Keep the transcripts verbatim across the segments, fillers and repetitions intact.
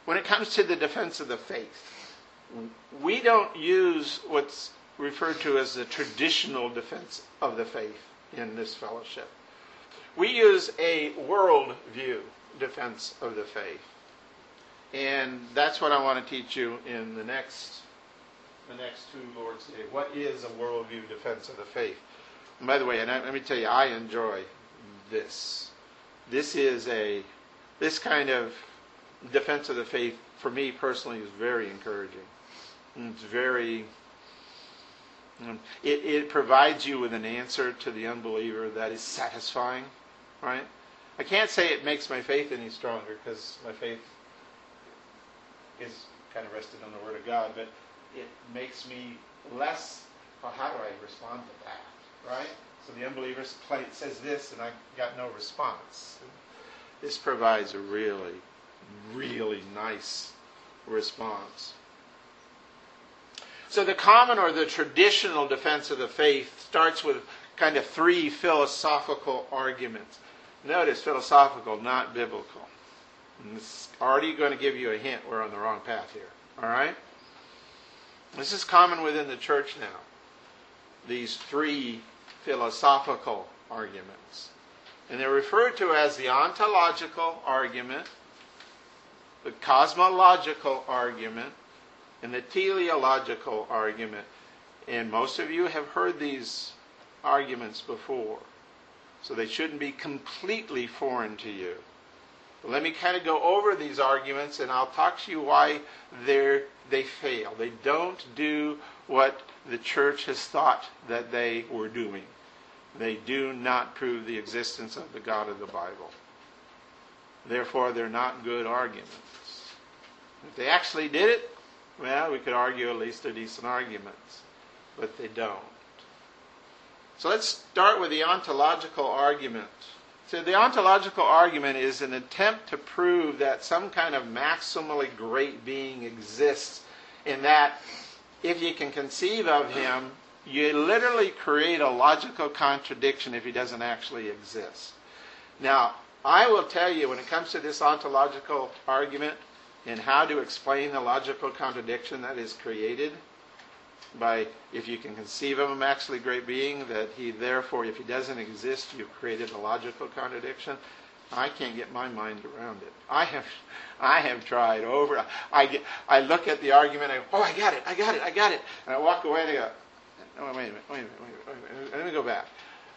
when it comes to the defense of the faith, we don't use what's referred to as the traditional defense of the faith in this fellowship. We use a worldview defense of the faith. And that's what I want to teach you in the next the next two Lord's Day. What is a worldview defense of the faith? And by the way, and I, let me tell you, I enjoy this. This is a this kind of defense of the faith, for me personally, is very encouraging. It's very um, it, it provides you with an answer to the unbeliever that is satisfying, right? I can't say it makes my faith any stronger, because my faith is kind of rested on the Word of God, but it makes me less, well, how do I respond to that, right? So the unbeliever says this, and I got no response. This provides a really, really nice response. So the common or the traditional defense of the faith starts with kind of three philosophical arguments. Notice, philosophical, not biblical. And this is already going to give you a hint we're on the wrong path here. All right? This is common within the church now. These three philosophical arguments. And they're referred to as the ontological argument, the cosmological argument, and the teleological argument. And most of you have heard these arguments before, so they shouldn't be completely foreign to you. But let me kind of go over these arguments, and I'll talk to you why they're, they fail. They don't do what the church has thought that they were doing. They do not prove the existence of the God of the Bible. Therefore, they're not good arguments. If they actually did it, well, we could argue at least they're decent arguments. But they don't. So let's start with the ontological argument. So the ontological argument is an attempt to prove that some kind of maximally great being exists, in that if you can conceive of him, you literally create a logical contradiction if he doesn't actually exist. Now, I will tell you, when it comes to this ontological argument and how to explain the logical contradiction that is created by, if you can conceive of a maximally great being, that he therefore, if he doesn't exist, you've created a logical contradiction. I can't get my mind around it. I have, I have tried over. I get, I look at the argument. I go, oh, I got it, I got it, I got it, and I walk away and I go, oh, wait a minute, wait a minute, wait a minute, wait a minute. Let me go back.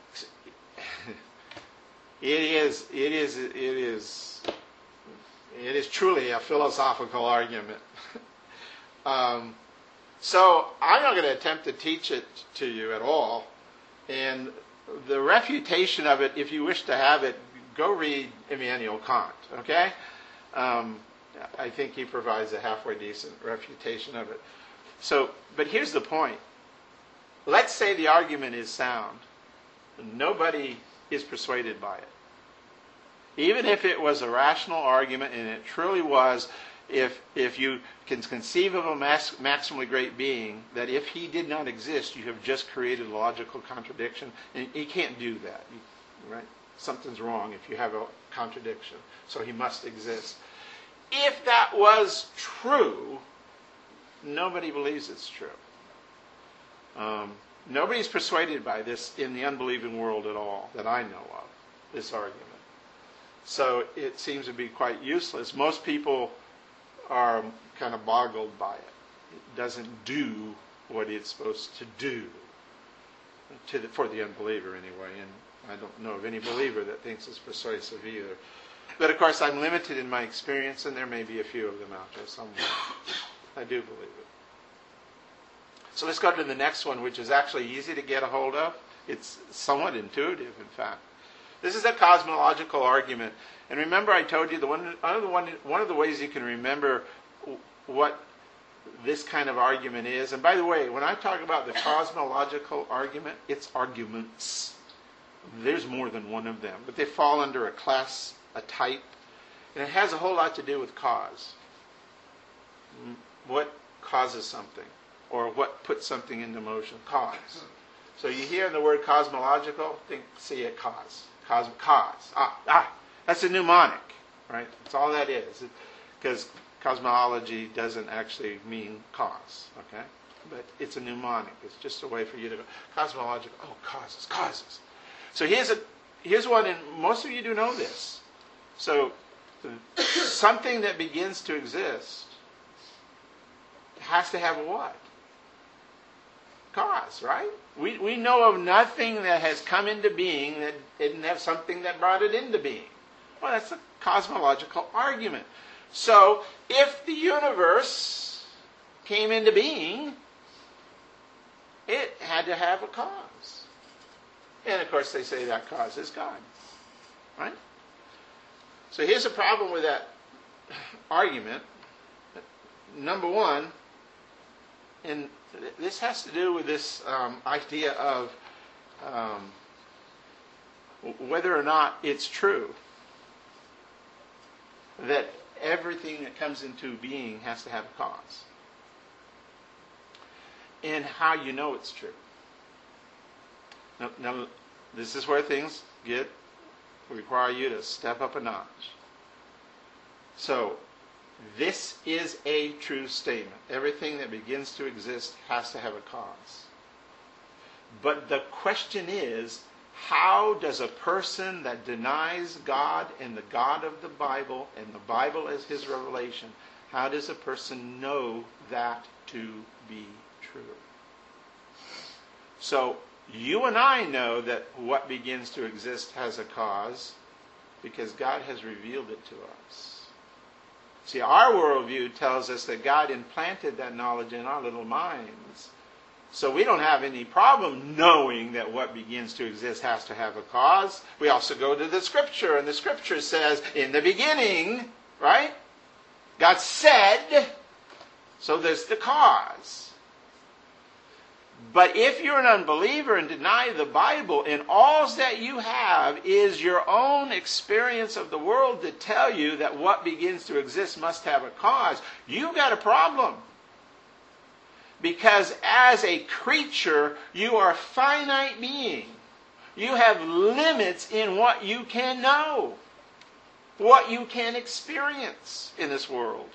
It is, it is, it is, it is truly a philosophical argument. um, So I'm not going to attempt to teach it to you at all. And the refutation of it, if you wish to have it, go read Immanuel Kant, okay? Um, I think he provides a halfway decent refutation of it. So, but here's the point. Let's say the argument is sound. Nobody is persuaded by it. Even if it was a rational argument, and it truly was, If if you can conceive of a max, maximally great being, that if he did not exist, you have just created a logical contradiction, and you can't do that, you, right? Something's wrong if you have a contradiction. So he must exist. If that was true, nobody believes it's true. Um, nobody's persuaded by this in the unbelieving world at all that I know of, this argument. So it seems to be quite useless. Most people are kind of boggled by it. It doesn't do what it's supposed to do, to the, for the unbeliever anyway, and I don't know of any believer that thinks it's persuasive either. But of course I'm limited in my experience, and there may be a few of them out there somewhere. I do believe it. So let's go to the next one, which is actually easy to get a hold of. It's somewhat intuitive, in fact. This is a cosmological argument. And remember, I told you the one, one, of the one, one of the ways you can remember what this kind of argument is. And by the way, when I talk about the cosmological argument, it's arguments. There's more than one of them, but they fall under a class, a type, and it has a whole lot to do with cause. What causes something, or what puts something into motion? Cause. So you hear the word cosmological, think, see a cause. Cause, cause. Ah, ah. That's a mnemonic, right? That's all that is. Because Cosmology doesn't actually mean cause, okay? But it's a mnemonic. It's just a way for you to go, cosmological, oh, causes, causes. So here's a here's one, and most of you do know this. So something that begins to exist has to have a what? Cause, right? We we know of nothing that has come into being that didn't have something that brought it into being. Well, that's a cosmological argument. So if the universe came into being, it had to have a cause. And of course they say that cause is God. Right? So here's a problem with that argument. Number one, and this has to do with this um, idea of um, whether or not it's true that everything that comes into being has to have a cause. And how you know it's true. Now, now this is where things get require you to step up a notch. So, this is a true statement. Everything that begins to exist has to have a cause. But the question is, how does a person that denies God and the God of the Bible and the Bible as his revelation, how does a person know that to be true? So, you and I know that what begins to exist has a cause because God has revealed it to us. See, our worldview tells us that God implanted that knowledge in our little minds. So we don't have any problem knowing that what begins to exist has to have a cause. We also go to the Scripture, and the Scripture says, in the beginning, right? God said, so there's the cause. But if you're an unbeliever and deny the Bible, and all that you have is your own experience of the world to tell you that what begins to exist must have a cause, you've got a problem. Because as a creature, you are a finite being. You have limits in what you can know, what you can experience in this world.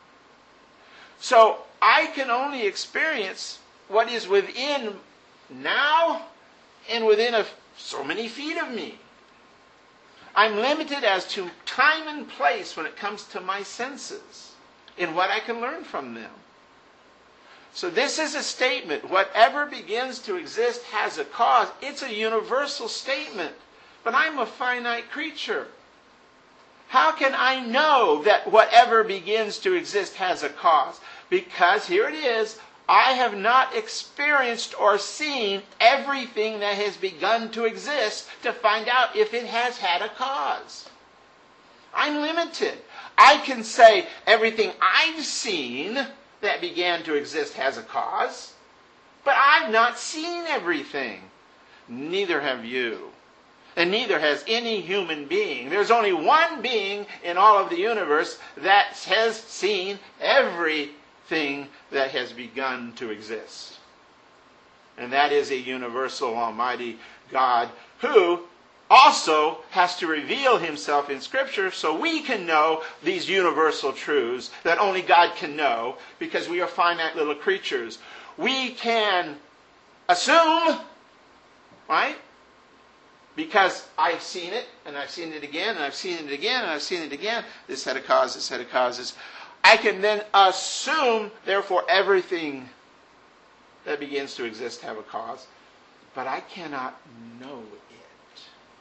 So I can only experience what is within now and within a, so many feet of me. I'm limited as to time and place when it comes to my senses and what I can learn from them. So this is a statement. Whatever begins to exist has a cause. It's a universal statement. But I'm a finite creature. How can I know that whatever begins to exist has a cause? Because here it is. I have not experienced or seen everything that has begun to exist to find out if it has had a cause. I'm limited. I can say everything I've seen that began to exist has a cause, but I've not seen everything. Neither have you. And neither has any human being. There's only one being in all of the universe that has seen everything thing that has begun to exist. And that is a universal almighty God who also has to reveal himself in Scripture so we can know these universal truths that only God can know because we are finite little creatures. We can assume, right? Because I've seen it, and I've seen it again, and I've seen it again, and I've seen it again. This had a cause, this had a cause. I can then assume, therefore, everything that begins to exist have a cause. But I cannot know it.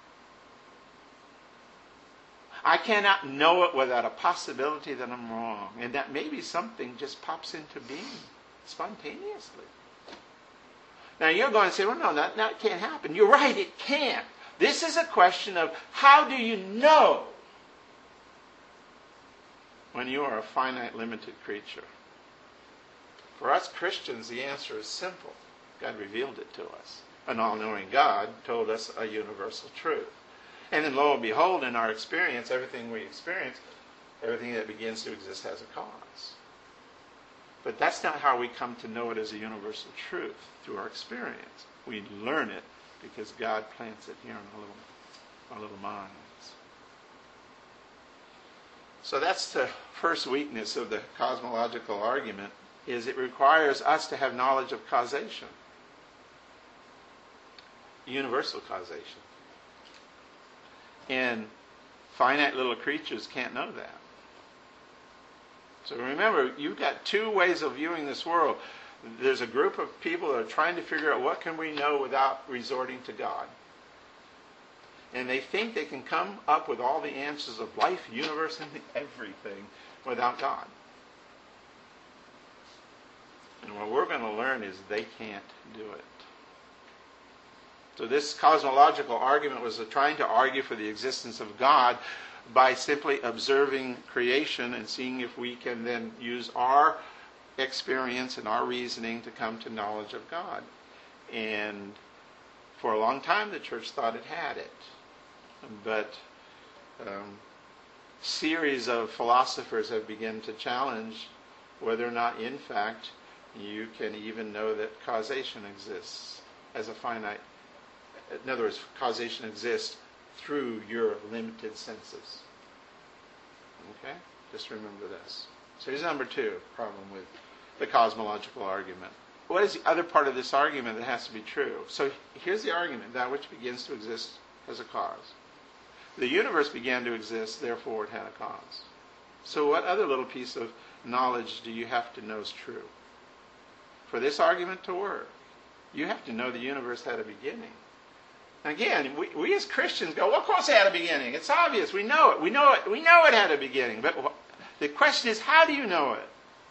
I cannot know it without a possibility that I'm wrong. And that maybe something just pops into being spontaneously. Now you're going to say, well, no, that, that can't happen. You're right, it can't. This is a question of how do you know when you are a finite, limited creature? For us Christians, the answer is simple. God revealed it to us. An all-knowing God told us a universal truth. And then lo and behold, in our experience, everything we experience, everything that begins to exist has a cause. But that's not how we come to know it as a universal truth, through our experience. We learn it because God plants it here in our little, our little minds. So that's the first weakness of the cosmological argument, is it requires us to have knowledge of causation. Universal causation. And finite little creatures can't know that. So remember, you've got two ways of viewing this world. There's a group of people that are trying to figure out what can we know without resorting to God. And they think they can come up with all the answers of life, universe, and everything without God. And what we're going to learn is they can't do it. So this cosmological argument was trying to argue for the existence of God by simply observing creation and seeing if we can then use our experience and our reasoning to come to knowledge of God. And for a long time the church thought it had it. But um, series of philosophers have begun to challenge whether or not in fact you can even know that causation exists as a finite. In other words, causation exists through your limited senses. Okay? Just remember this. So here's number two problem with the cosmological argument. What is the other part of this argument that has to be true? So here's the argument. That which begins to exist has a cause. The universe began to exist, therefore it had a cause. So what other little piece of knowledge do you have to know is true? For this argument to work, you have to know the universe had a beginning. Again, we, we as Christians go, well, of course it had a beginning. It's obvious. We know it. We know it. We know it had a beginning. But the question is, how do you know it?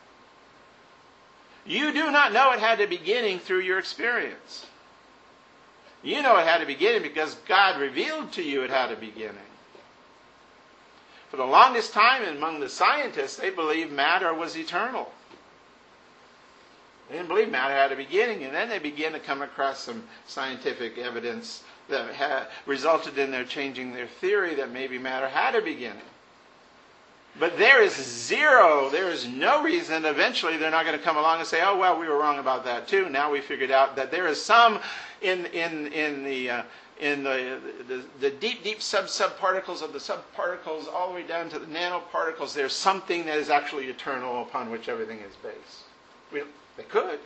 You do not know it had a beginning through your experience. You know it had a beginning because God revealed to you it had a beginning. For the longest time among the scientists, they believed matter was eternal. They didn't believe matter had a beginning, and then they began to come across some scientific evidence that had resulted in their changing their theory that maybe matter had a beginning. But there is zero, there is no reason, eventually they're not going to come along and say, oh, well, we were wrong about that too. Now we figured out that there is some in in in the uh, in the, the the deep, deep sub-subparticles of the subparticles all the way down to the nanoparticles, there's something that is actually eternal upon which everything is based. We, they could.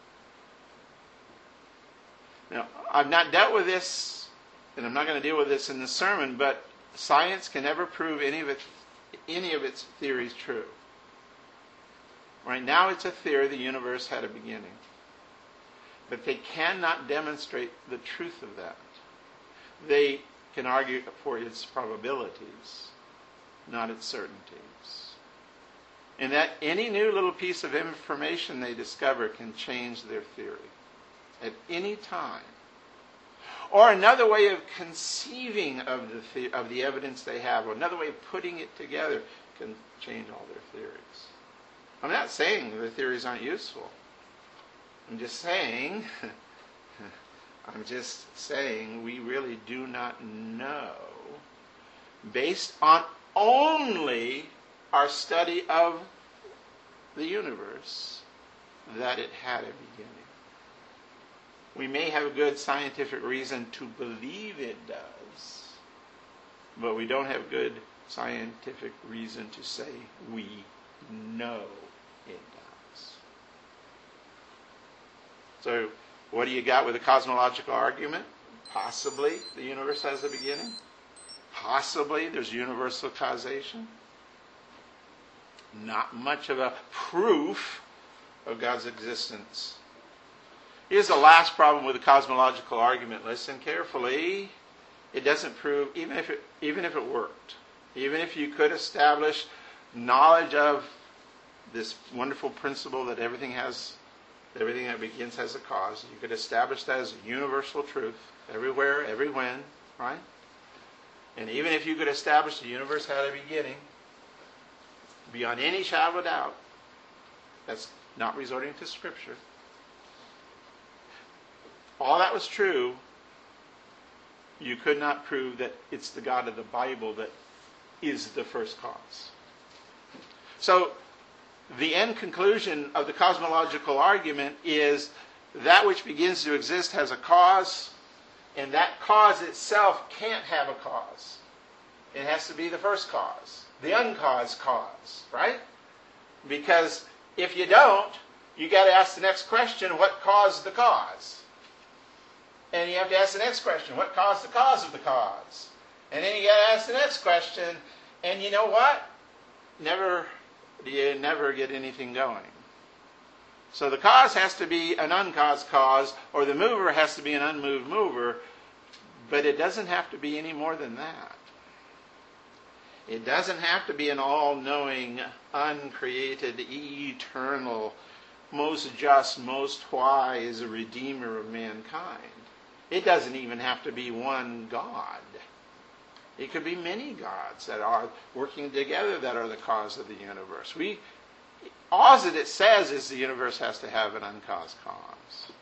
Now, I've not dealt with this, and I'm not going to deal with this in this sermon, but science can never prove any of it, any of its theories true. Right now it's a theory the universe had a beginning. But they cannot demonstrate the truth of that. They can argue for its probabilities, not its certainties. And that any new little piece of information they discover can change their theory at any time. Or another way of conceiving of the, the of the evidence they have, or another way of putting it together can change all their theories. I'm not saying the theories aren't useful. I'm just saying, I'm just saying we really do not know, based on only our study of the universe, that it had a beginning. We may have a good scientific reason to believe it does, but we don't have good scientific reason to say we know it does. So, what do you got with a cosmological argument? Possibly the universe has a beginning. Possibly there's universal causation. Not much of a proof of God's existence. Here's the last problem with the cosmological argument. Listen carefully. It doesn't prove, even if it, even if it worked, even if you could establish knowledge of this wonderful principle that everything has, everything that begins has a cause, you could establish that as a universal truth, everywhere, every when, right? And even if you could establish the universe had a beginning, beyond any shadow of doubt, that's not resorting to Scripture. All that was true, you could not prove that it's the God of the Bible that is the first cause. So, the end conclusion of the cosmological argument is that which begins to exist has a cause, and that cause itself can't have a cause. It has to be the first cause. the uncaused cause, right? Because if you don't, you got to ask the next question, what caused the cause? And you have to ask the next question, what caused the cause of the cause? And then you got to ask the next question, and you know what? Never, you never get anything going. So the cause has to be an uncaused cause, or the mover has to be an unmoved mover, but it doesn't have to be any more than that. It doesn't have to be an all-knowing, uncreated, eternal, most just, most wise Redeemer of mankind. It doesn't even have to be one God. It could be many gods that are working together that are the cause of the universe. We, all that it says is the universe has to have an uncaused cause.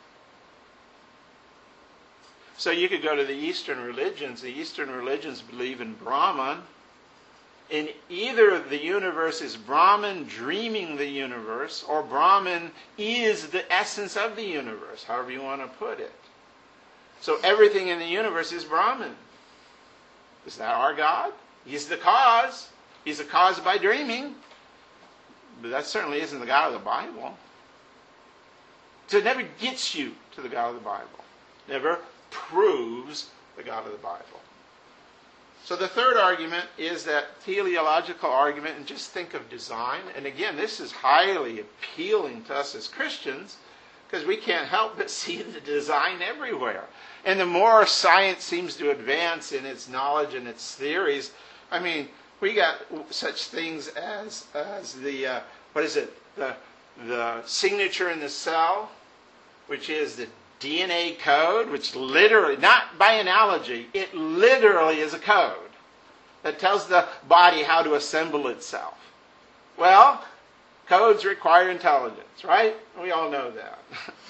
So you could go to the Eastern religions. The Eastern religions believe in Brahman. In either the universe is Brahman dreaming the universe, or Brahman is the essence of the universe, however you want to put it. So everything in the universe is Brahman. Is that our God? He's the cause. He's the cause by dreaming. But that certainly isn't the God of the Bible. So it never gets you to the God of the Bible. Never proves the God of the Bible. So the third argument is that teleological argument, and just think of design. And again, this is highly appealing to us as Christians because we can't help but see the design everywhere. And the more science seems to advance in its knowledge and its theories, I mean, we got such things as as the, uh, what is it, the, the signature in the cell, which is the D N A code, which literally, not by analogy, it literally is a code that tells the body how to assemble itself. Well, codes require intelligence, right? We all know that.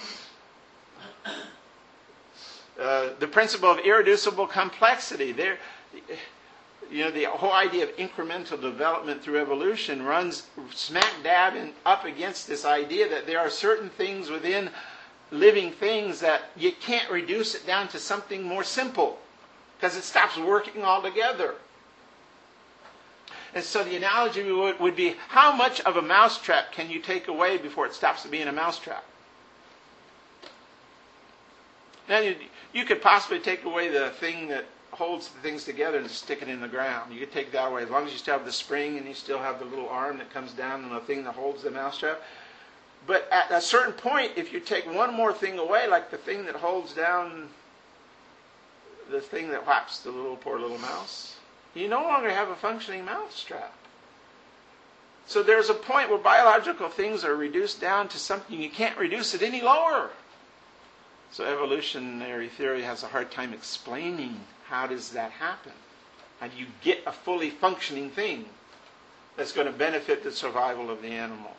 uh, the principle of irreducible complexity. There, you know, the whole idea of incremental development through evolution runs smack dab in, up against this idea that there are certain things within living things that you can't reduce it down to something more simple because it stops working altogether. And so the analogy would, would be, how much of a mousetrap can you take away before it stops being a mousetrap? Now, you, you could possibly take away the thing that holds the things together and stick it in the ground. You could take that away as long as you still have the spring and you still have the little arm that comes down and the thing that holds the mousetrap. But at a certain point, if you take one more thing away, like the thing that holds down the thing that whaps the little poor little mouse, you no longer have a functioning mousetrap. So there's a point where biological things are reduced down to something you can't reduce it any lower. So evolutionary theory has a hard time explaining how does that happen. How do you get a fully functioning thing that's going to benefit the survival of the animal?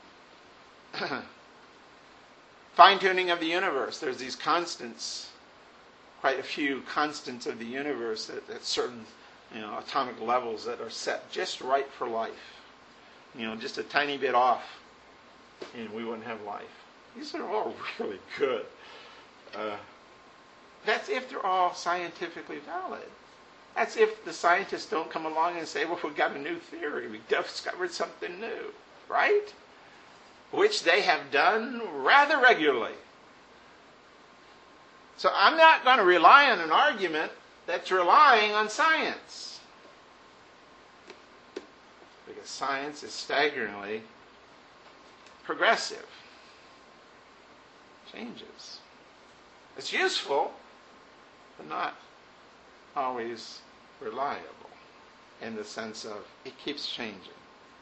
Fine-tuning of the universe. There's these constants, quite a few constants of the universe at, at certain, you know, atomic levels that are set just right for life. You know, just a tiny bit off, and we wouldn't have life. These are all really good. Uh, that's if they're all scientifically valid. That's if the scientists don't come along and say, well, we've got a new theory. We've discovered something new. Right? Which they have done rather regularly. So I'm not going to rely on an argument that's relying on science. Because science is staggeringly progressive. Changes. It's useful, but not always reliable in the sense of it keeps changing.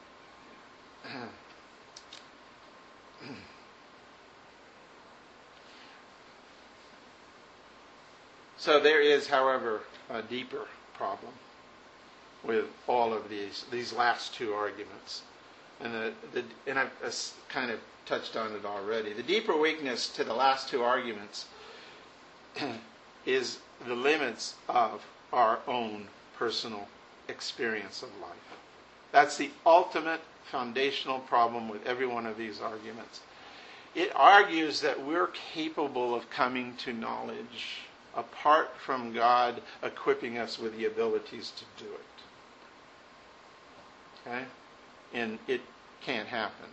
So there is, however, a deeper problem with all of these these last two arguments, and the, the and I've uh, kind of touched on it already. The deeper weakness to the last two arguments is the limits of our own personal experience of life. That's the ultimate foundational problem with every one of these arguments. It argues that we're capable of coming to knowledge apart from God equipping us with the abilities to do it. Okay? And it can't happen.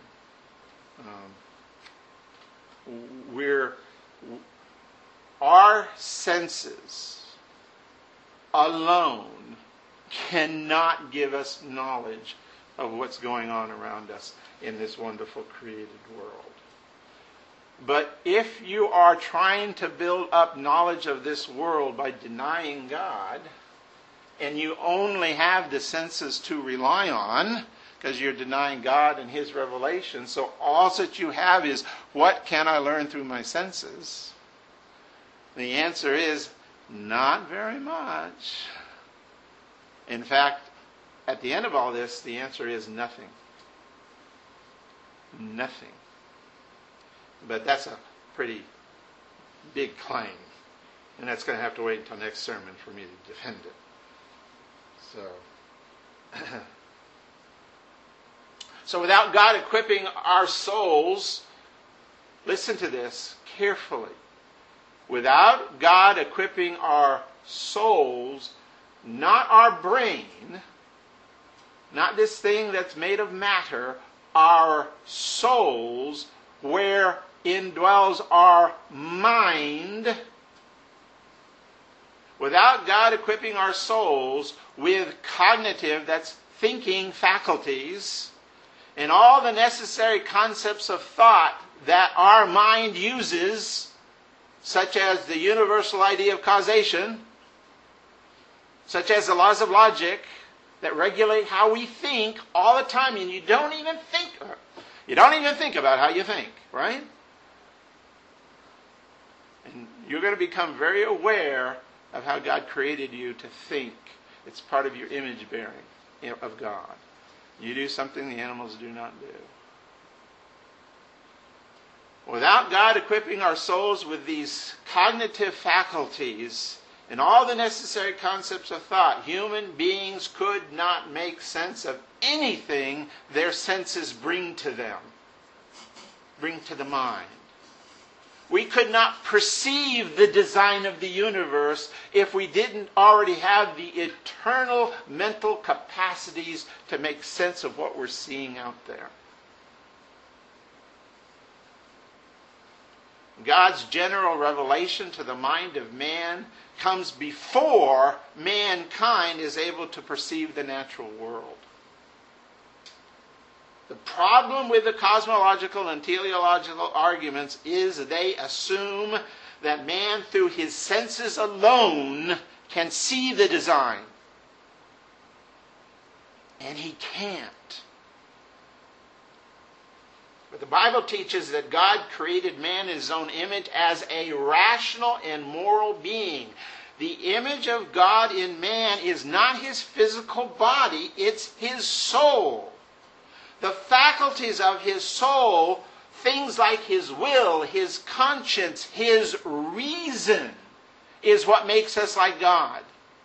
Um, we're, our senses alone cannot give us knowledge of what's going on around us in this wonderful created world. But if you are trying to build up knowledge of this world by denying God, and you only have the senses to rely on, because you're denying God and His revelation, so all that you have is, what can I learn through my senses? The answer is, not very much. In fact, at the end of all this, the answer is nothing. Nothing. But that's a pretty big claim. And that's going to have to wait until next sermon for me to defend it. So, so without God equipping our souls, listen to this carefully. Without God equipping our souls, not our brain, not this thing that's made of matter, our souls, where indwells our mind, without God equipping our souls with cognitive, that's thinking faculties, and all the necessary concepts of thought that our mind uses, such as the universal idea of causation, such as the laws of logic that regulate how we think all the time, and you don't even think, you don't even think about how you think, right? And you're going to become very aware of how God created you to think. It's part of your image bearing of God. You do something the animals do not do. Without God equipping our souls with these cognitive faculties and all the necessary concepts of thought, human beings could not make sense of anything their senses bring to them, bring to the mind. We could not perceive the design of the universe if we didn't already have the eternal mental capacities to make sense of what we're seeing out there. God's general revelation to the mind of man comes before mankind is able to perceive the natural world. The problem with the cosmological and teleological arguments is they assume that man, through his senses alone, can see the design. And he can't. But the Bible teaches that God created man in His own image as a rational and moral being. The image of God in man is not his physical body, it's his soul. The faculties of his soul, things like his will, his conscience, his reason, is what makes us like God.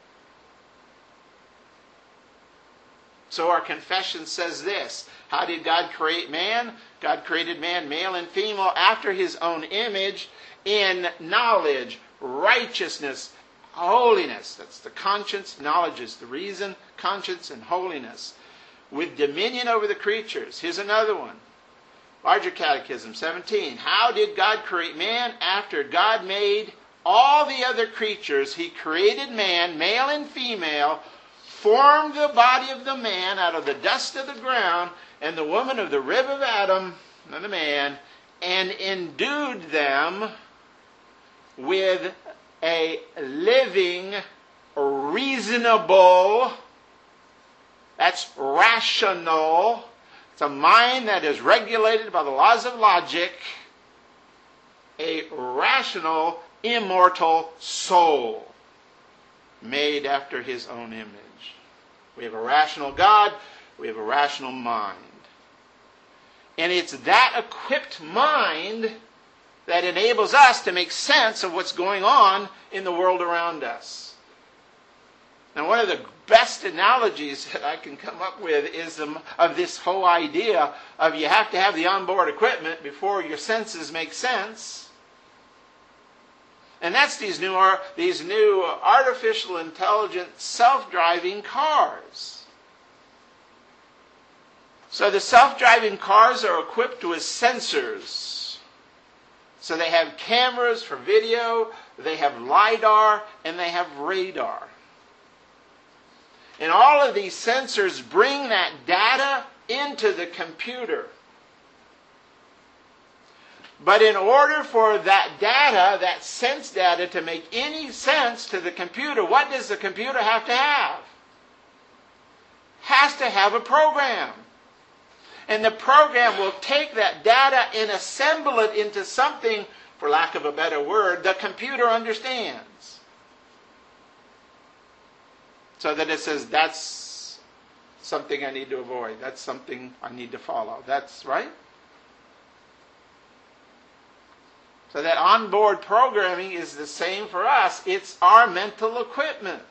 So our confession says this: how did God create man? God created man, male and female, after His own image, in knowledge, righteousness, holiness. That's the conscience. Knowledge is the reason. Conscience and holiness. With dominion over the creatures. Here's another one. Larger Catechism, seventeen. How did God create man? After God made all the other creatures, He created man, male and female, formed the body of the man out of the dust of the ground, and the woman of the rib of Adam, and the man, and endued them with a living, reasonable, that's rational, it's a mind that is regulated by the laws of logic, a rational, immortal soul made after His own image. We have a rational God, we have a rational mind. And it's that equipped mind that enables us to make sense of what's going on in the world around us. Now, one of the best analogies that I can come up with is the, of this whole idea of you have to have the onboard equipment before your senses make sense. And that's these new, these new artificial intelligent self-driving cars. So the self-driving cars are equipped with sensors. So they have cameras for video, they have LiDAR, and they have radar. And all of these sensors bring that data into the computer. But in order for that data, that sense data, to make any sense to the computer, what does the computer have to have? Has to have a program. And the program will take that data and assemble it into something, for lack of a better word, the computer understands. So that it says, that's something I need to avoid. That's something I need to follow. That's right. So that onboard programming is the same for us. It's our mental equipment.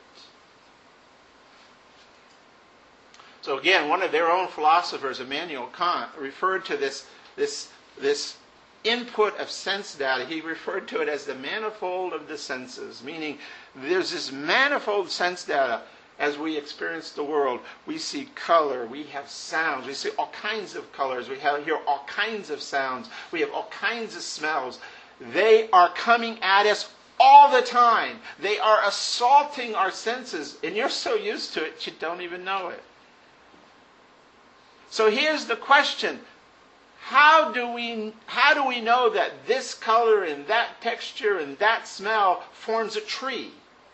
So again, one of their own philosophers, Immanuel Kant, referred to this, this, this input of sense data. He referred to it as the manifold of the senses, meaning there's this manifold sense data as we experience the world. We see color, we have sounds, we see all kinds of colors, we have, hear all kinds of sounds, we have all kinds of smells. They are coming at us all the time. They are assaulting our senses, and you're so used to it, you don't even know it. So here's the question. How do we, how do we know that this color and that texture and that smell forms a tree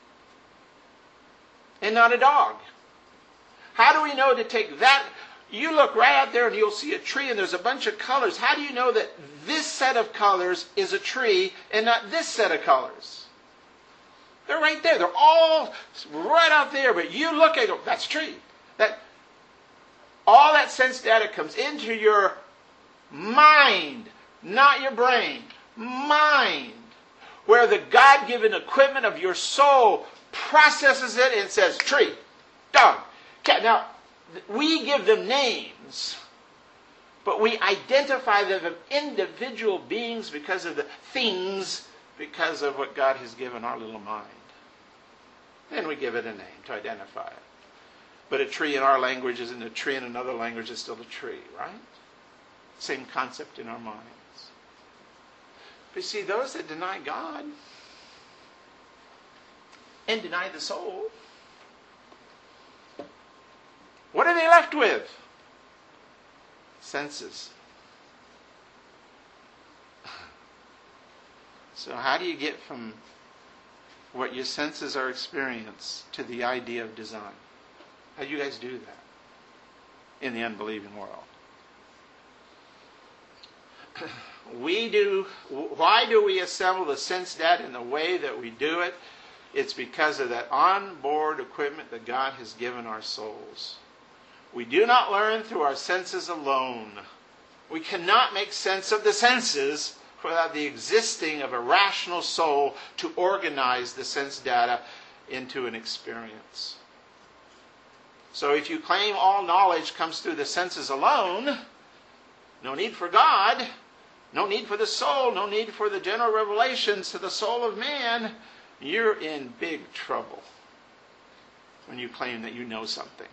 and not a dog? How do we know to take that? You look right out there and you'll see a tree and there's a bunch of colors. How do you know that this set of colors is a tree and not this set of colors? They're right there. They're all right out there. But you look at it, that's a tree. That, all that sense data comes into your mind, not your brain. Mind. Where the God-given equipment of your soul processes it and says, tree, dog, cat. Now, we give them names, but we identify them as individual beings because of the things, because of what God has given our little mind. Then we give it a name to identify it. But a tree in our language isn't a tree in another language, is still a tree, right? Same concept in our minds. But you see, those that deny God and deny the soul, what are they left with? Senses. So how do you get from what your senses are experiencing to the idea of design? How do you guys do that in the unbelieving world? We do. Why do we assemble the sense data in the way that we do it? It's because of that onboard equipment that God has given our souls. We do not learn through our senses alone. We cannot make sense of the senses without the existing of a rational soul to organize the sense data into an experience. So if you claim all knowledge comes through the senses alone, no need for God, no need for the soul, no need for the general revelations to the soul of man, you're in big trouble when you claim that you know something.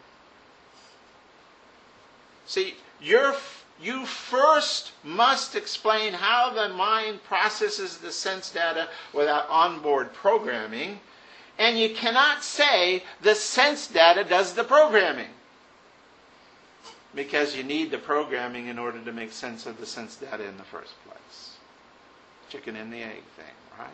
See, you're, you first must explain how the mind processes the sense data without onboard programming, and you cannot say the sense data does the programming, because you need the programming in order to make sense of the sense data in the first place. Chicken and the egg thing, right?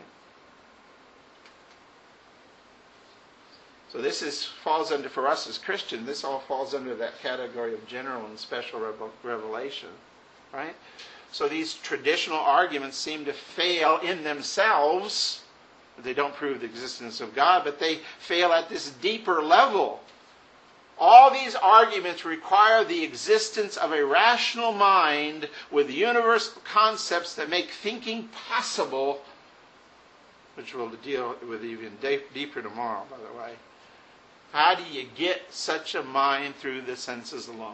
So this is falls under, for us as Christians, this all falls under that category of general and special revelation, right? So these traditional arguments seem to fail in themselves. They don't prove the existence of God, but they fail at this deeper level. All these arguments require the existence of a rational mind with universal concepts that make thinking possible, which we'll deal with even deeper tomorrow, by the way. How do you get such a mind through the senses alone?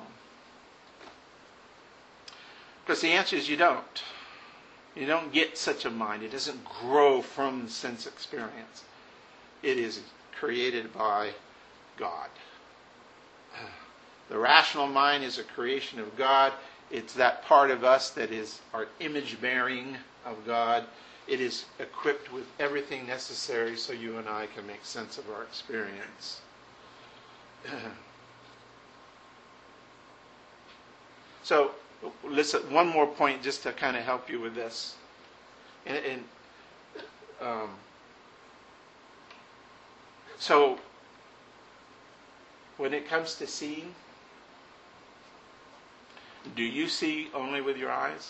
Because the answer is you don't. You don't get such a mind. It doesn't grow from sense experience. It is created by God. The rational mind is a creation of God. It's that part of us that is our image bearing of God. It is equipped with everything necessary so you and I can make sense of our experience. So, listen, one more point just to kind of help you with this. And, and um, so, when it comes to seeing, do you see only with your eyes?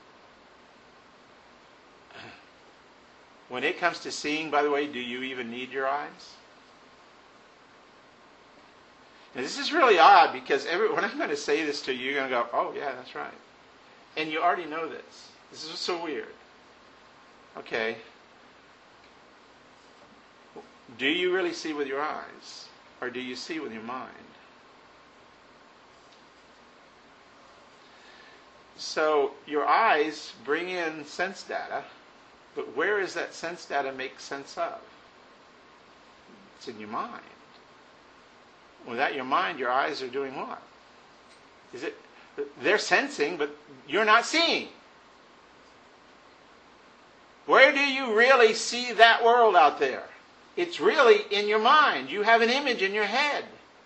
When it comes to seeing, by the way, do you even need your eyes? Now, this is really odd because every, when I'm going to say this to you, you're going to go, oh, yeah, that's right. And you already know this. This is so weird. Okay. Do you really see with your eyes? Or do you see with your mind? So your eyes bring in sense data, but where is that sense data make sense of? It's in your mind. Without your mind, your eyes are doing what? Is it? They're sensing, but you're not seeing. Where do you really see that world out there? It's really in your mind. You have an image in your head.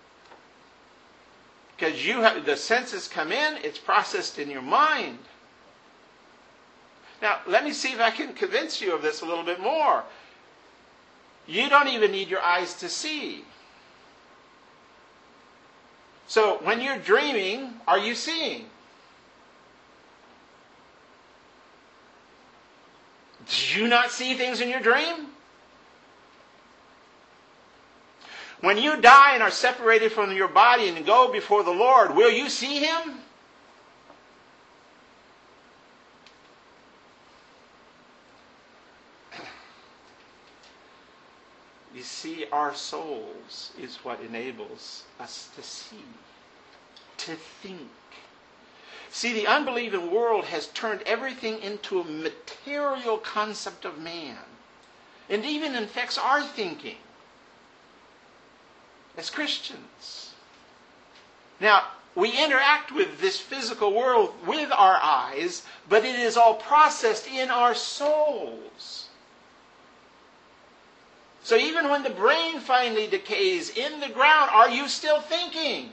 Because you have the senses come in, it's processed in your mind. Now, let me see if I can convince you of this a little bit more. You don't even need your eyes to see. So, when you're dreaming, are you seeing? Do you not see things in your dream? When you die and are separated from your body and go before the Lord, will you see Him? You see, our souls is what enables us to see, to think. See, the unbelieving world has turned everything into a material concept of man. And even infects our thinking as Christians. Now, we interact with this physical world with our eyes, but it is all processed in our souls. So even when the brain finally decays in the ground, are you still thinking?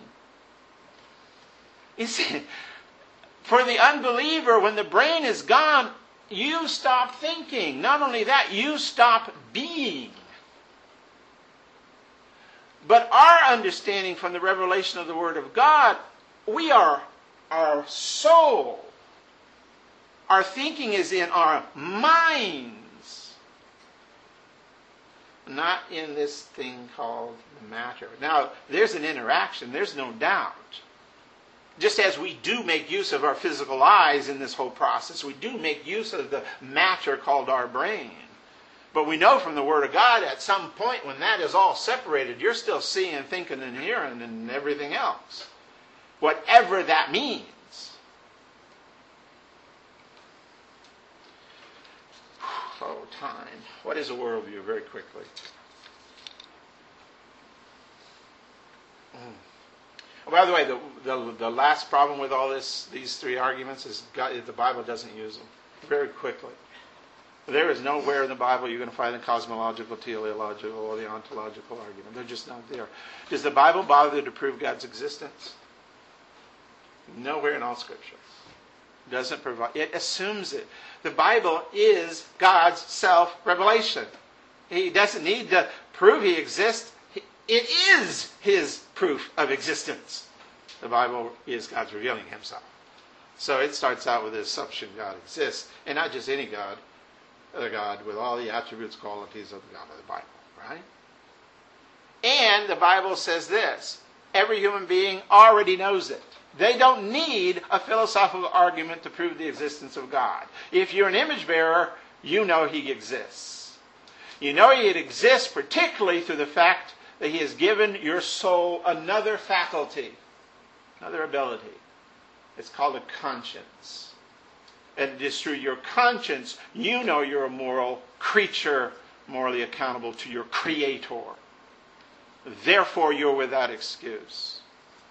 You see, for the unbeliever, when the brain is gone, you stop thinking. Not only that, you stop being. But our understanding from the revelation of the Word of God, we are our soul. Our thinking is in our minds, not in this thing called matter. Now, there's an interaction, there's no doubt. Just as we do make use of our physical eyes in this whole process, we do make use of the matter called our brain. But we know from the Word of God, at some point when that is all separated, you're still seeing, thinking, and hearing, and everything else. Whatever that means. Oh, time. What is a worldview? Very quickly. Mm. Oh, by the way, the, the the last problem with all this, these three arguments, is God, the Bible doesn't use them. Very quickly. There is nowhere in the Bible you're going to find the cosmological, teleological, or the ontological argument. They're just not there. Does the Bible bother to prove God's existence? Nowhere in all Scripture. Doesn't provide. It assumes it. The Bible is God's self-revelation. He doesn't need to prove He exists. It is His proof of existence. The Bible is God's revealing Himself. So it starts out with the assumption God exists, and not just any God. The God with all the attributes, qualities of the God of the Bible, right? And the Bible says this: every human being already knows it. They don't need a philosophical argument to prove the existence of God. If you're an image bearer, you know He exists. You know He exists particularly through the fact that He has given your soul another faculty, another ability. It's called a conscience. And it is through your conscience you know you're a moral creature, morally accountable to your Creator. Therefore, you're without excuse.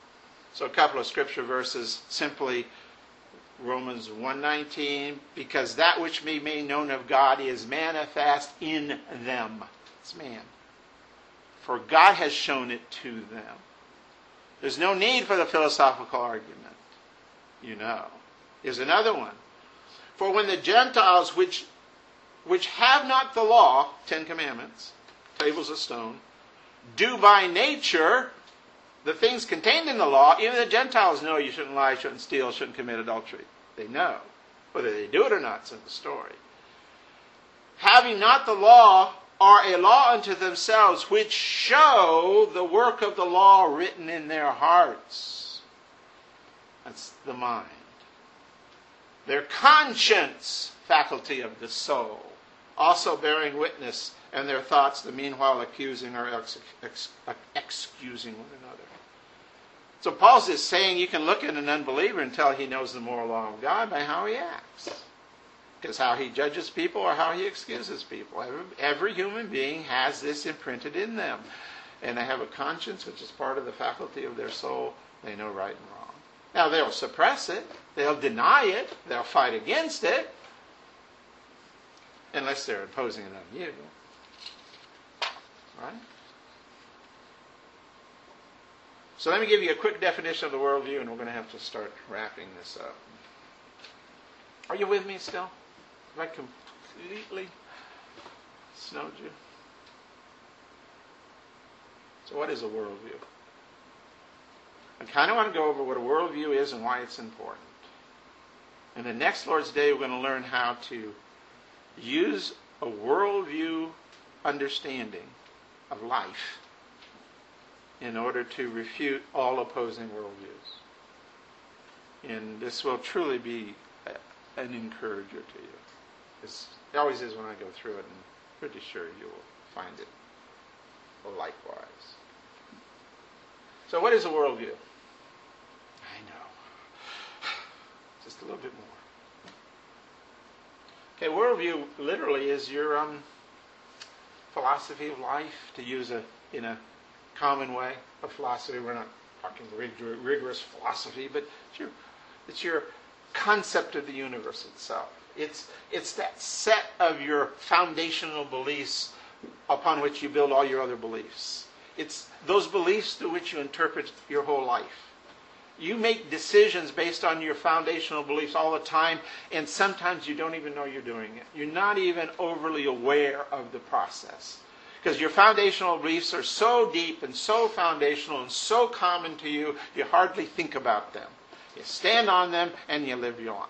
So a couple of scripture verses, simply Romans one nineteen, because that which may be made known of God is manifest in them. It's man. For God has shown it to them. There's no need for the philosophical argument. You know. Here's another one. For when the Gentiles which which have not the law, Ten Commandments, tables of stone, do by nature the things contained in the law, even the Gentiles know you shouldn't lie, shouldn't steal, shouldn't commit adultery. They know. Whether they do it or not is in the story. Having not the law, are a law unto themselves, which show the work of the law written in their hearts. That's the mind. Their conscience, faculty of the soul, also bearing witness, and their thoughts the meanwhile accusing or ex- ex- excusing one another. So Paul's just saying you can look at an unbeliever and tell he knows the moral law of God by how he acts. Because how he judges people or how he excuses people. Every, every human being has this imprinted in them. And they have a conscience, which is part of the faculty of their soul. They know right and wrong. Now they'll suppress it. They'll deny it. They'll fight against it. Unless they're imposing it on you. Right? So let me give you a quick definition of the worldview, and we're going to have to start wrapping this up. Are you with me still? Have I completely snowed you? So what is a worldview? I kind of want to go over what a worldview is and why it's important. And the next Lord's Day, we're going to learn how to use a worldview understanding of life in order to refute all opposing worldviews. And this will truly be a, an encourager to you. It's, it always is when I go through it, and I'm pretty sure you will find it likewise. So what is a worldview? I know. Just a little bit more. Okay, worldview literally is your um, philosophy of life, to use a in a common way of philosophy. We're not talking rig- rigorous philosophy, but it's your, it's your concept of the universe itself. It's, it's that set of your foundational beliefs upon which you build all your other beliefs. It's those beliefs through which you interpret your whole life. You make decisions based on your foundational beliefs all the time, and sometimes you don't even know you're doing it. You're not even overly aware of the process. Because your foundational beliefs are so deep and so foundational and so common to you, you hardly think about them. You stand on them and you live your life.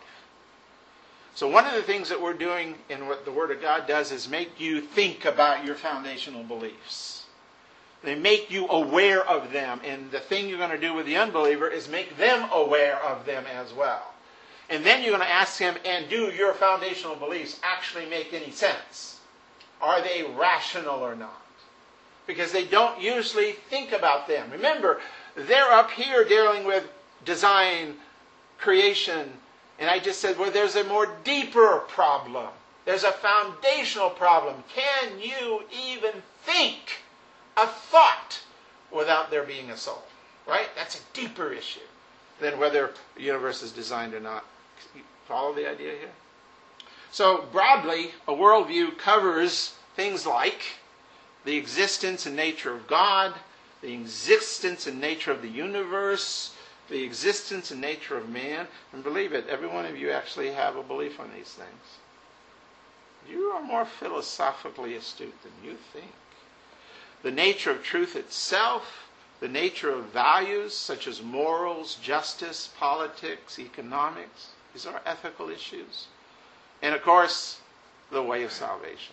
So one of the things that we're doing in what the Word of God does is make you think about your foundational beliefs. They make you aware of them. And the thing you're going to do with the unbeliever is make them aware of them as well. And then you're going to ask him, and do your foundational beliefs actually make any sense? Are they rational or not? Because they don't usually think about them. Remember, they're up here dealing with design, creation, and I just said, well, there's a more deeper problem. There's a foundational problem. Can you even think a thought without there being a soul? Right? That's a deeper issue than whether the universe is designed or not. Follow the idea here? So broadly, a worldview covers things like the existence and nature of God, the existence and nature of the universe, the existence and nature of man. And believe it, every one of you actually have a belief on these things. You are more philosophically astute than you think. The nature of truth itself, the nature of values such as morals, justice, politics, economics. These are ethical issues. And of course, the way of salvation.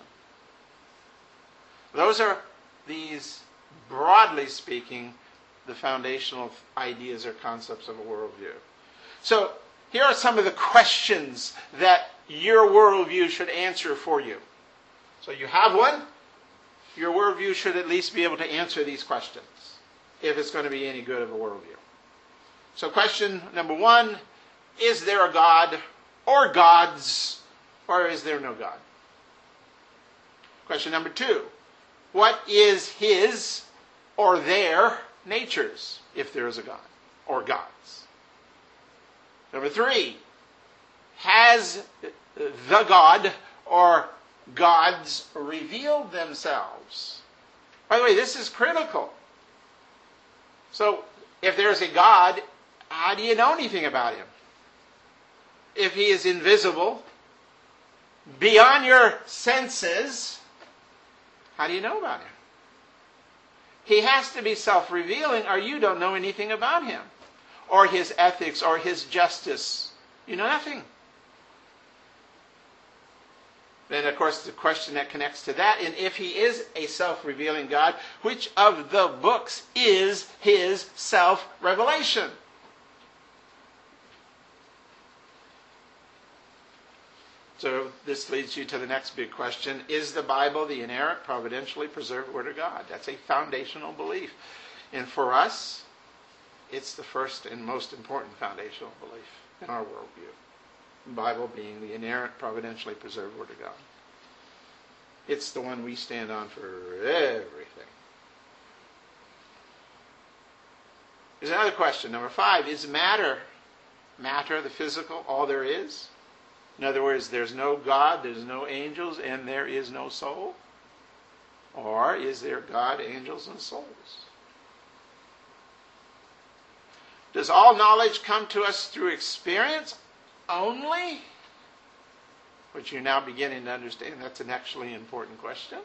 Those are these, broadly speaking, the foundational ideas or concepts of a worldview. So here are some of the questions that your worldview should answer for you. So you have one. Your worldview should at least be able to answer these questions if it's going to be any good of a worldview. So question number one, is there a God or gods, or is there no God? Question number two, what is his or their natures, if there is a God? or gods? Number three, has the God or gods revealed themselves? By the way, this is critical. So, if there's a God, how do you know anything about him? If he is invisible, beyond your senses, how do you know about him? He has to be self-revealing, or you don't know anything about him, or his ethics, or his justice. You know nothing. Then, of course, the question that connects to that, and if he is a self-revealing God, which of the books is his self-revelation? So this leads you to the next big question. Is the Bible the inerrant, providentially preserved Word of God? That's a foundational belief. And for us, it's the first and most important foundational belief in our worldview. The Bible being the inerrant, providentially preserved Word of God. It's the one we stand on for everything. There's another question. Number five, is matter, matter, the physical, all there is? In other words, there's no God, there's no angels, and there is no soul? Or is there God, angels, and souls? Does all knowledge come to us through experience only? Which you're now beginning to understand. That's an actually important question.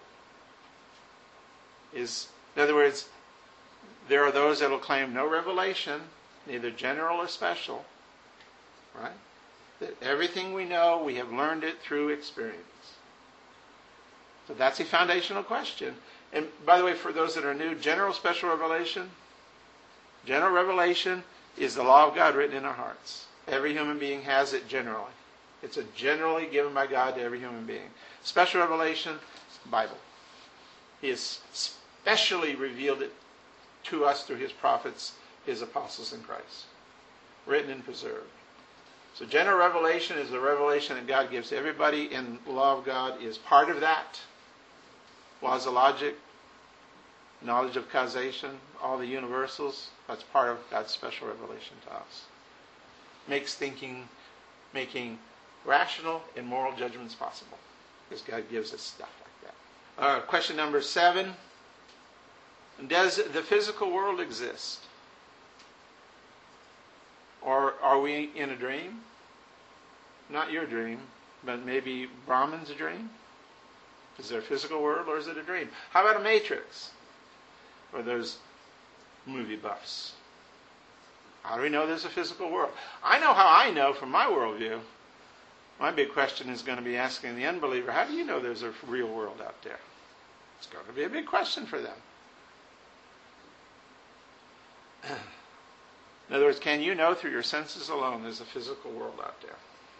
Is, in other words, there are those that will claim no revelation, neither general or special, right? That everything we know, we have learned it through experience. So that's a foundational question. And by the way, for those that are new, general, special revelation, general revelation is the law of God written in our hearts. Every human being has it generally. It's a generally given by God to every human being. Special revelation, Bible. He has specially revealed it to us through his prophets, his apostles in Christ. Written and preserved. So general revelation is the revelation that God gives to everybody, and the law of God is part of that. Laws of logic, knowledge of causation, all the universals, that's part of God's special revelation to us. Makes thinking, making rational and moral judgments possible. Because God gives us stuff like that. Uh, question number seven. Does the physical world exist? Or are we in a dream? Not your dream, but maybe Brahman's dream? Is there a physical world or is it a dream? How about a Matrix? Or those movie buffs? How do we know there's a physical world? I know how I know from my worldview. My big question is going to be asking the unbeliever, how do you know there's a real world out there? It's going to be a big question for them. In other words, can you know through your senses alone there's a physical world out there?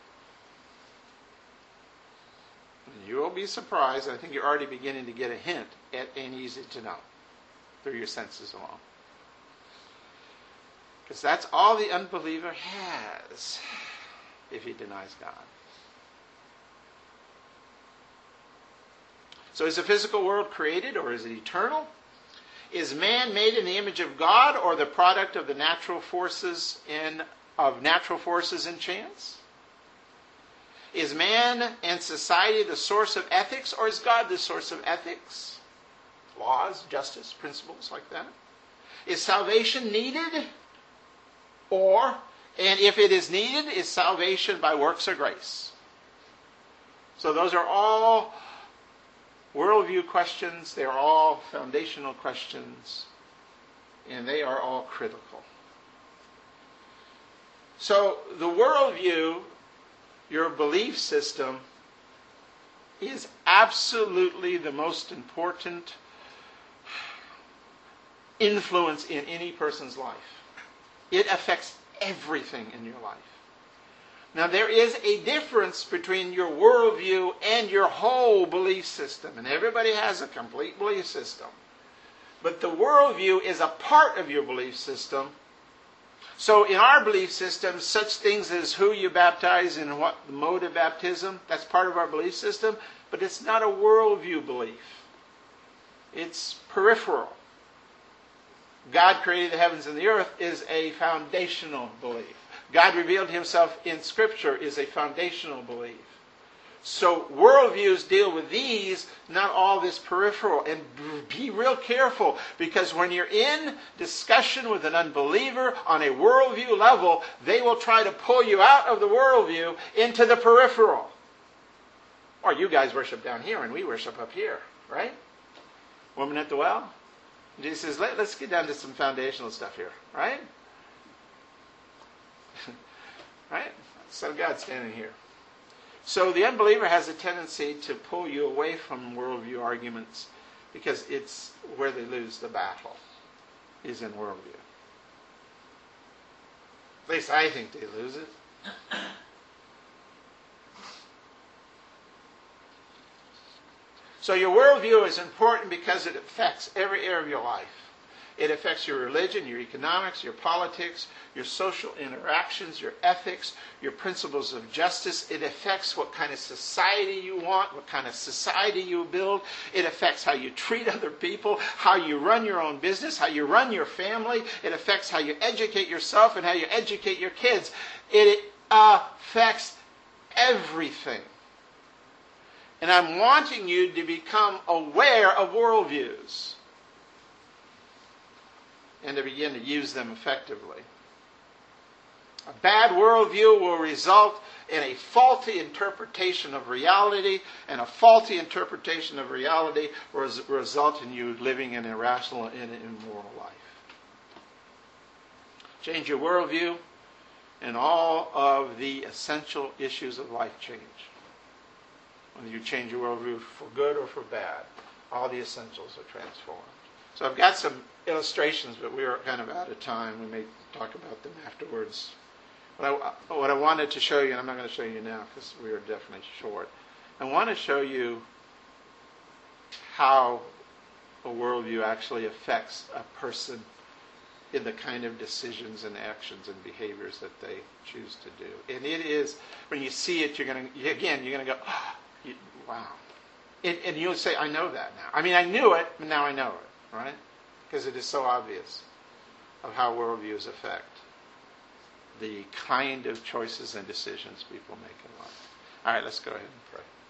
And you will be surprised. I think you're already beginning to get a hint at and easy to know through your senses alone. Because that's all the unbeliever has if he denies God. So is the physical world created or is it eternal? Is man made in the image of God or the product of the natural forces in of natural forces and chance? Is man and society the source of ethics, or is God the source of ethics? Laws, justice, principles like that? Is salvation needed? Or, and if it is needed, is salvation by works or grace? So those are all worldview questions. They are all foundational questions. And they are all critical. So the worldview, your belief system, is absolutely the most important influence in any person's life. It affects everything in your life. Now, there is a difference between your worldview and your whole belief system. And everybody has a complete belief system. But the worldview is a part of your belief system. So in our belief system, such things as who you baptize and what the mode of baptism, that's part of our belief system. But it's not a worldview belief. It's peripheral. God created the heavens and the earth is a foundational belief. God revealed himself in Scripture is a foundational belief. So worldviews deal with these, not all this peripheral. And be real careful, because when you're in discussion with an unbeliever on a worldview level, they will try to pull you out of the worldview into the peripheral. Or you guys worship down here and we worship up here, right? Woman at the well? Jesus says, Let, let's get down to some foundational stuff here, right? Right? Son of God standing here. So the unbeliever has a tendency to pull you away from worldview arguments, because it's where they lose the battle, is in worldview. At least I think they lose it. So your worldview is important because it affects every area of your life. It affects your religion, your economics, your politics, your social interactions, your ethics, your principles of justice. It affects what kind of society you want, what kind of society you build. It affects how you treat other people, how you run your own business, how you run your family. It affects how you educate yourself and how you educate your kids. It affects everything. And I'm wanting you to become aware of worldviews and to begin to use them effectively. A bad worldview will result in a faulty interpretation of reality, and a faulty interpretation of reality will result in you living an irrational and immoral life. Change your worldview, and all of the essential issues of life change. Whether you change your worldview for good or for bad, all the essentials are transformed. So I've got some illustrations, but we are kind of out of time. We may talk about them afterwards. What I, what I wanted to show you, and I'm not going to show you now because we are definitely short. I want to show you how a worldview actually affects a person in the kind of decisions and actions and behaviors that they choose to do. And it is, when you see it, you're going to, again, you're going to go, oh, you, wow. And, and you'll say, I know that now. I mean, I knew it, but now I know it, right? Because it is so obvious of how worldviews affect the kind of choices and decisions people make in life. All right, let's go ahead and pray.